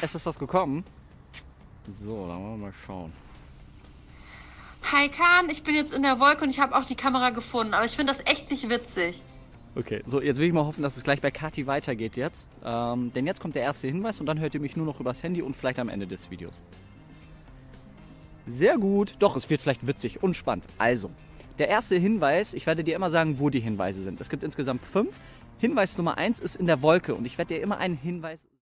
Es ist was gekommen. So, dann wollen wir mal schauen. Hi Kahn, ich bin jetzt in der Wolke und ich habe auch die Kamera gefunden, aber ich finde das echt nicht witzig. Okay, so jetzt will ich mal hoffen, dass es gleich bei Kathi weitergeht jetzt. Denn jetzt kommt der erste Hinweis und dann hört ihr mich nur noch übers Handy und vielleicht am Ende des Videos. Sehr gut. Doch, es wird vielleicht witzig und spannend. Also, der erste Hinweis, ich werde dir immer sagen, wo die Hinweise sind. Es gibt insgesamt 5. Hinweis Nummer 1 ist in der Wolke und ich werde dir immer einen Hinweis...